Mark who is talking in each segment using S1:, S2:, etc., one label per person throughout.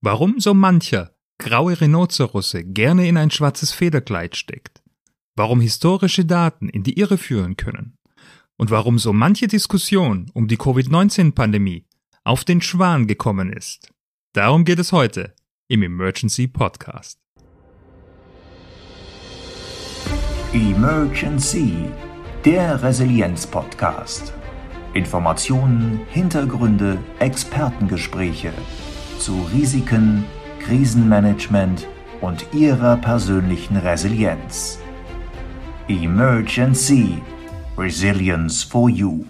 S1: Warum so mancher graue Rhinozerosse gerne in ein schwarzes Federkleid steckt, warum historische Daten in die Irre führen können und warum so manche Diskussion um die Covid-19-Pandemie auf den Schwan gekommen ist. Darum geht es heute im Emergency Podcast.
S2: Emergency, der Resilienz-Podcast. Informationen, Hintergründe, Expertengespräche zu Risiken, Krisenmanagement und Ihrer persönlichen Resilienz. Emergency, Resilience for You.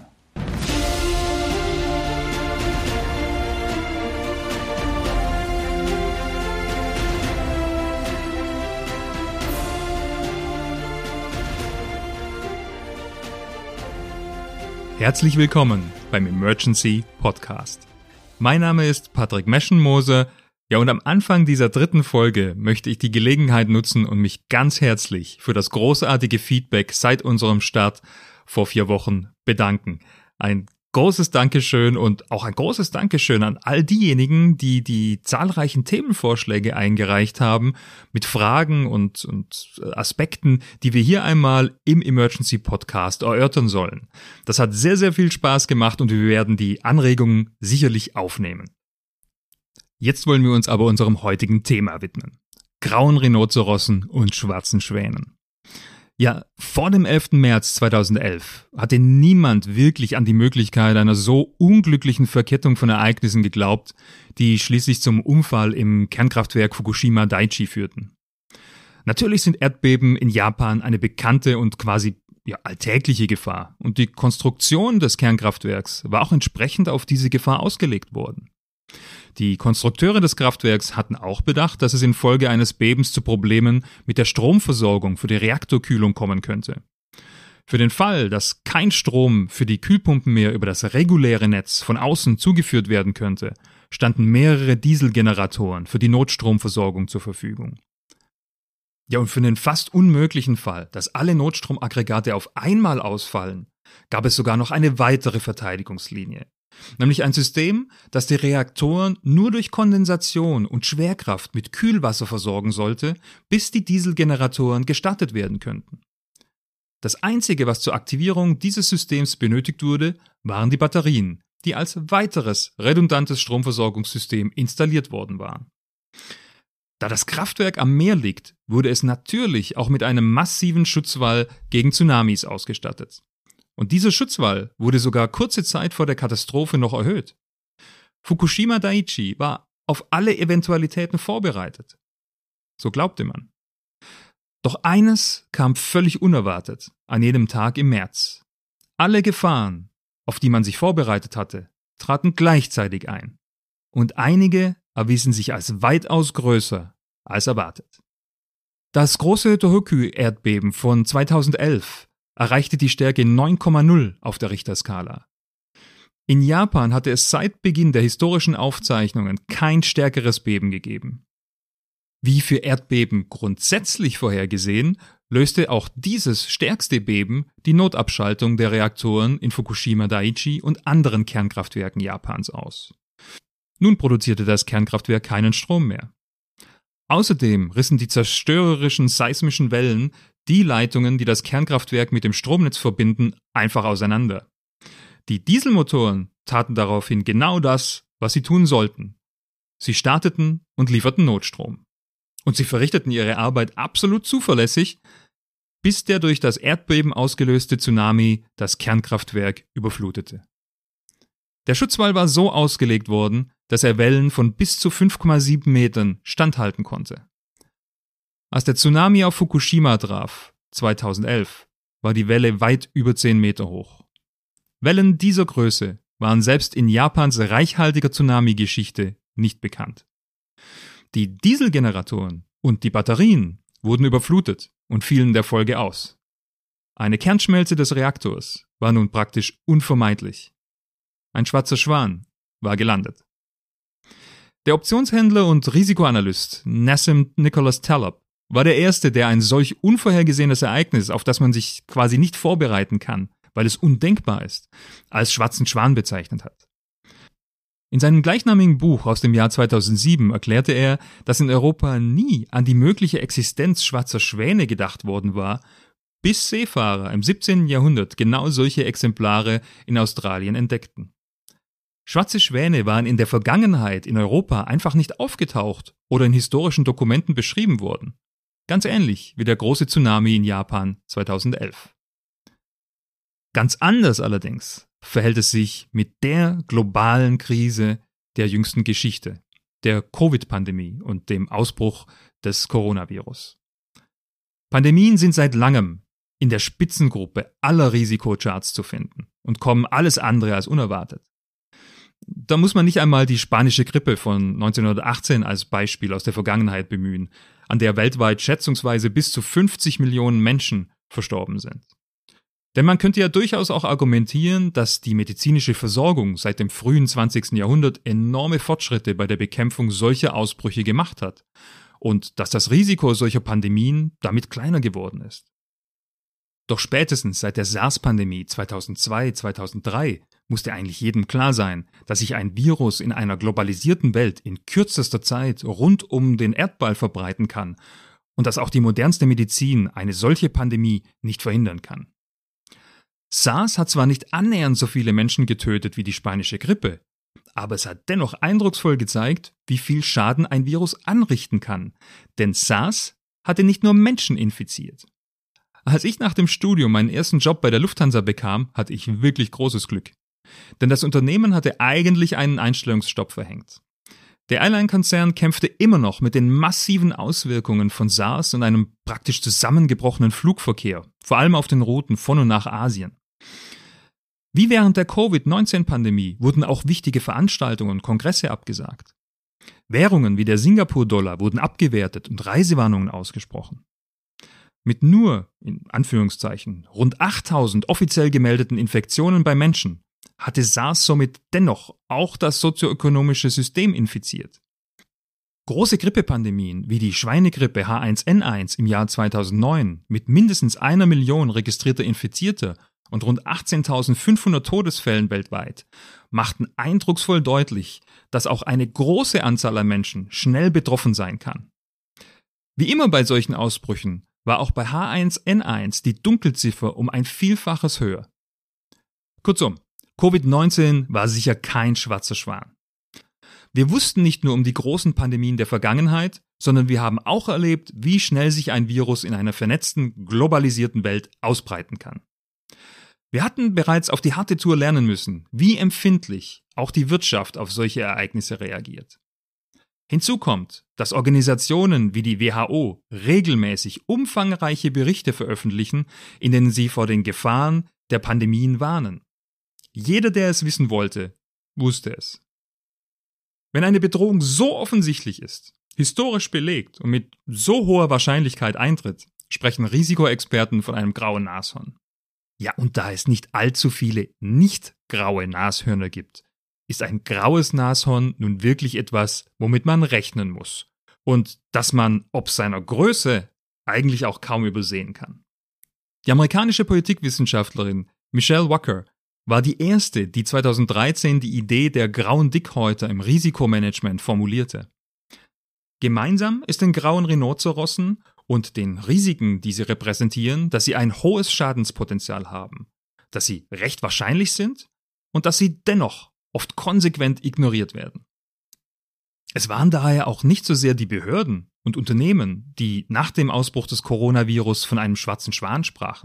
S1: Herzlich willkommen beim Emergency Podcast. Mein Name ist Patrick Meschenmoser. Ja, und am Anfang dieser dritten Folge möchte ich die Gelegenheit nutzen und mich ganz herzlich für das großartige Feedback seit unserem Start vor 4 Wochen bedanken. Ein großes Dankeschön und auch ein großes Dankeschön an all diejenigen, die die zahlreichen Themenvorschläge eingereicht haben mit Fragen und Aspekten, die wir hier einmal im Emergency Podcast erörtern sollen. Das hat sehr, sehr viel Spaß gemacht und wir werden die Anregungen sicherlich aufnehmen. Jetzt wollen wir uns aber unserem heutigen Thema widmen. Grauen Rhinozerossen und schwarzen Schwänen. Ja, vor dem 11. März 2011 hatte niemand wirklich an die Möglichkeit einer so unglücklichen Verkettung von Ereignissen geglaubt, die schließlich zum Unfall im Kernkraftwerk Fukushima Daiichi führten. Natürlich sind Erdbeben in Japan eine bekannte und quasi alltägliche Gefahr und die Konstruktion des Kernkraftwerks war auch entsprechend auf diese Gefahr ausgelegt worden. Die Konstrukteure des Kraftwerks hatten auch bedacht, dass es infolge eines Bebens zu Problemen mit der Stromversorgung für die Reaktorkühlung kommen könnte. Für den Fall, dass kein Strom für die Kühlpumpen mehr über das reguläre Netz von außen zugeführt werden könnte, standen mehrere Dieselgeneratoren für die Notstromversorgung zur Verfügung. Ja, und für den fast unmöglichen Fall, dass alle Notstromaggregate auf einmal ausfallen, gab es sogar noch eine weitere Verteidigungslinie. Nämlich ein System, das die Reaktoren nur durch Kondensation und Schwerkraft mit Kühlwasser versorgen sollte, bis die Dieselgeneratoren gestartet werden könnten. Das Einzige, was zur Aktivierung dieses Systems benötigt wurde, waren die Batterien, die als weiteres redundantes Stromversorgungssystem installiert worden waren. Da das Kraftwerk am Meer liegt, wurde es natürlich auch mit einem massiven Schutzwall gegen Tsunamis ausgestattet. Und dieser Schutzwall wurde sogar kurze Zeit vor der Katastrophe noch erhöht. Fukushima Daiichi war auf alle Eventualitäten vorbereitet. So glaubte man. Doch eines kam völlig unerwartet an jedem Tag im März. Alle Gefahren, auf die man sich vorbereitet hatte, traten gleichzeitig ein. Und einige erwiesen sich als weitaus größer als erwartet. Das große Tohoku-Erdbeben von 2011 erreichte die Stärke 9,0 auf der Richterskala. In Japan hatte es seit Beginn der historischen Aufzeichnungen kein stärkeres Beben gegeben. Wie für Erdbeben grundsätzlich vorhergesehen, löste auch dieses stärkste Beben die Notabschaltung der Reaktoren in Fukushima Daiichi und anderen Kernkraftwerken Japans aus. Nun produzierte das Kernkraftwerk keinen Strom mehr. Außerdem rissen die zerstörerischen seismischen Wellen die Leitungen, die das Kernkraftwerk mit dem Stromnetz verbinden, einfach auseinander. Die Dieselmotoren taten daraufhin genau das, was sie tun sollten. Sie starteten und lieferten Notstrom. Und sie verrichteten ihre Arbeit absolut zuverlässig, bis der durch das Erdbeben ausgelöste Tsunami das Kernkraftwerk überflutete. Der Schutzwall war so ausgelegt worden, dass er Wellen von bis zu 5,7 Metern standhalten konnte. Als der Tsunami auf Fukushima traf, 2011, war die Welle weit über 10 Meter hoch. Wellen dieser Größe waren selbst in Japans reichhaltiger Tsunami-Geschichte nicht bekannt. Die Dieselgeneratoren und die Batterien wurden überflutet und fielen in der Folge aus. Eine Kernschmelze des Reaktors war nun praktisch unvermeidlich. Ein schwarzer Schwan war gelandet. Der Optionshändler und Risikoanalyst Nassim Nicholas Taleb war der Erste, der ein solch unvorhergesehenes Ereignis, auf das man sich quasi nicht vorbereiten kann, weil es undenkbar ist, als schwarzen Schwan bezeichnet hat. In seinem gleichnamigen Buch aus dem Jahr 2007 erklärte er, dass in Europa nie an die mögliche Existenz schwarzer Schwäne gedacht worden war, bis Seefahrer im 17. Jahrhundert genau solche Exemplare in Australien entdeckten. Schwarze Schwäne waren in der Vergangenheit in Europa einfach nicht aufgetaucht oder in historischen Dokumenten beschrieben worden. Ganz ähnlich wie der große Tsunami in Japan 2011. Ganz anders allerdings verhält es sich mit der globalen Krise der jüngsten Geschichte, der Covid-Pandemie und dem Ausbruch des Coronavirus. Pandemien sind seit langem in der Spitzengruppe aller Risikocharts zu finden und kommen alles andere als unerwartet. Da muss man nicht einmal die spanische Grippe von 1918 als Beispiel aus der Vergangenheit bemühen, an der weltweit schätzungsweise bis zu 50 Millionen Menschen verstorben sind. Denn man könnte ja durchaus auch argumentieren, dass die medizinische Versorgung seit dem frühen 20. Jahrhundert enorme Fortschritte bei der Bekämpfung solcher Ausbrüche gemacht hat und dass das Risiko solcher Pandemien damit kleiner geworden ist. Doch spätestens seit der SARS-Pandemie 2002/2003 musste eigentlich jedem klar sein, dass sich ein Virus in einer globalisierten Welt in kürzester Zeit rund um den Erdball verbreiten kann und dass auch die modernste Medizin eine solche Pandemie nicht verhindern kann. SARS hat zwar nicht annähernd so viele Menschen getötet wie die spanische Grippe, aber es hat dennoch eindrucksvoll gezeigt, wie viel Schaden ein Virus anrichten kann, denn SARS hatte nicht nur Menschen infiziert. Als ich nach dem Studium meinen ersten Job bei der Lufthansa bekam, hatte ich wirklich großes Glück. Denn das Unternehmen hatte eigentlich einen Einstellungsstopp verhängt. Der Airline-Konzern kämpfte immer noch mit den massiven Auswirkungen von SARS und einem praktisch zusammengebrochenen Flugverkehr, vor allem auf den Routen von und nach Asien. Wie während der Covid-19-Pandemie wurden auch wichtige Veranstaltungen und Kongresse abgesagt. Währungen wie der Singapur-Dollar wurden abgewertet und Reisewarnungen ausgesprochen. Mit nur, in Anführungszeichen, rund 8000 offiziell gemeldeten Infektionen bei Menschen hatte SARS somit dennoch auch das sozioökonomische System infiziert. Große Grippepandemien wie die Schweinegrippe H1N1 im Jahr 2009 mit mindestens 1 Million registrierter Infizierter und rund 18.500 Todesfällen weltweit machten eindrucksvoll deutlich, dass auch eine große Anzahl an Menschen schnell betroffen sein kann. Wie immer bei solchen Ausbrüchen war auch bei H1N1 die Dunkelziffer um ein Vielfaches höher. Kurzum, Covid-19 war sicher kein schwarzer Schwan. Wir wussten nicht nur um die großen Pandemien der Vergangenheit, sondern wir haben auch erlebt, wie schnell sich ein Virus in einer vernetzten, globalisierten Welt ausbreiten kann. Wir hatten bereits auf die harte Tour lernen müssen, wie empfindlich auch die Wirtschaft auf solche Ereignisse reagiert. Hinzu kommt, dass Organisationen wie die WHO regelmäßig umfangreiche Berichte veröffentlichen, in denen sie vor den Gefahren der Pandemien warnen. Jeder, der es wissen wollte, wusste es. Wenn eine Bedrohung so offensichtlich ist, historisch belegt und mit so hoher Wahrscheinlichkeit eintritt, sprechen Risikoexperten von einem grauen Nashorn. Ja, und da es nicht allzu viele nicht graue Nashörner gibt, ist ein graues Nashorn nun wirklich etwas, womit man rechnen muss und das man ob seiner Größe eigentlich auch kaum übersehen kann. Die amerikanische Politikwissenschaftlerin Michelle Walker war die erste, die 2013 die Idee der grauen Dickhäuter im Risikomanagement formulierte. Gemeinsam ist den grauen Rhinozerossen und den Risiken, die sie repräsentieren, dass sie ein hohes Schadenspotenzial haben, dass sie recht wahrscheinlich sind und dass sie dennoch oft konsequent ignoriert werden. Es waren daher auch nicht so sehr die Behörden und Unternehmen, die nach dem Ausbruch des Coronavirus von einem schwarzen Schwan sprachen.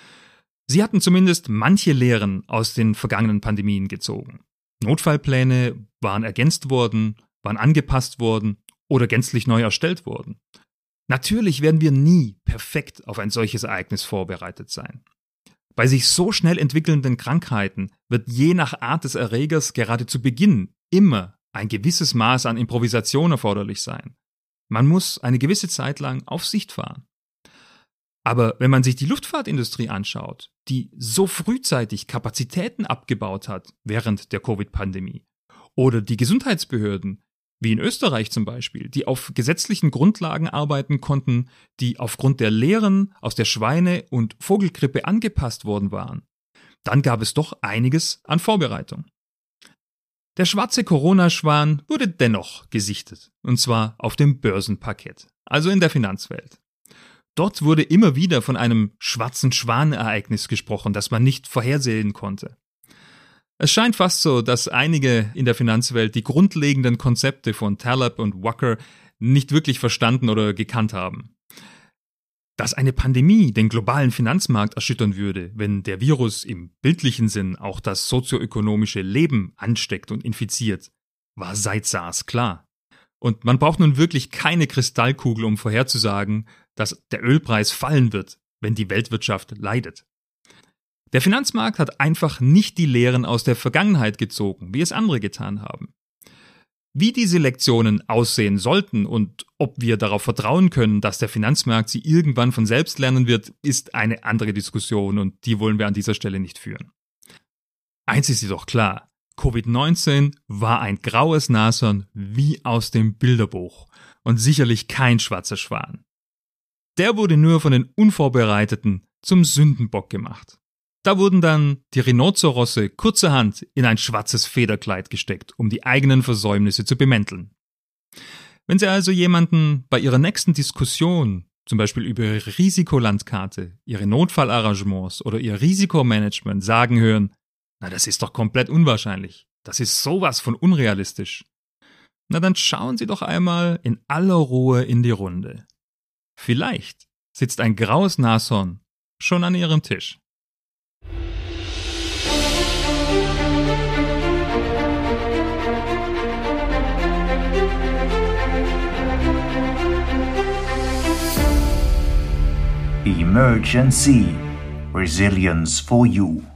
S1: Sie hatten zumindest manche Lehren aus den vergangenen Pandemien gezogen. Notfallpläne waren ergänzt worden, waren angepasst worden oder gänzlich neu erstellt worden. Natürlich werden wir nie perfekt auf ein solches Ereignis vorbereitet sein. Bei sich so schnell entwickelnden Krankheiten wird je nach Art des Erregers gerade zu Beginn immer ein gewisses Maß an Improvisation erforderlich sein. Man muss eine gewisse Zeit lang auf Sicht fahren. Aber wenn man sich die Luftfahrtindustrie anschaut, die so frühzeitig Kapazitäten abgebaut hat während der Covid-Pandemie, oder die Gesundheitsbehörden, wie in Österreich zum Beispiel, die auf gesetzlichen Grundlagen arbeiten konnten, die aufgrund der Lehren aus der Schweine- und Vogelgrippe angepasst worden waren, dann gab es doch einiges an Vorbereitung. Der schwarze Corona-Schwan wurde dennoch gesichtet, und zwar auf dem Börsenparkett, also in der Finanzwelt. Dort wurde immer wieder von einem schwarzen Schwan-Ereignis gesprochen, das man nicht vorhersehen konnte. Es scheint fast so, dass einige in der Finanzwelt die grundlegenden Konzepte von Taleb und Walker nicht wirklich verstanden oder gekannt haben. Dass eine Pandemie den globalen Finanzmarkt erschüttern würde, wenn der Virus im bildlichen Sinn auch das sozioökonomische Leben ansteckt und infiziert, war seit SARS klar. Und man braucht nun wirklich keine Kristallkugel, um vorherzusagen, dass der Ölpreis fallen wird, wenn die Weltwirtschaft leidet. Der Finanzmarkt hat einfach nicht die Lehren aus der Vergangenheit gezogen, wie es andere getan haben. Wie diese Lektionen aussehen sollten und ob wir darauf vertrauen können, dass der Finanzmarkt sie irgendwann von selbst lernen wird, ist eine andere Diskussion und die wollen wir an dieser Stelle nicht führen. Eins ist jedoch klar: Covid-19 war ein graues Nashorn wie aus dem Bilderbuch und sicherlich kein schwarzer Schwan. Der wurde nur von den Unvorbereiteten zum Sündenbock gemacht. Da wurden dann die Rhinozerosse kurzerhand in ein schwarzes Federkleid gesteckt, um die eigenen Versäumnisse zu bemänteln. Wenn Sie also jemanden bei Ihrer nächsten Diskussion, zum Beispiel über Ihre Risikolandkarte, Ihre Notfallarrangements oder Ihr Risikomanagement sagen hören, na, das ist doch komplett unwahrscheinlich, das ist sowas von unrealistisch, na dann schauen Sie doch einmal in aller Ruhe in die Runde. Vielleicht sitzt ein graues Nashorn schon an Ihrem Tisch.
S2: Emergency. Resilience for you.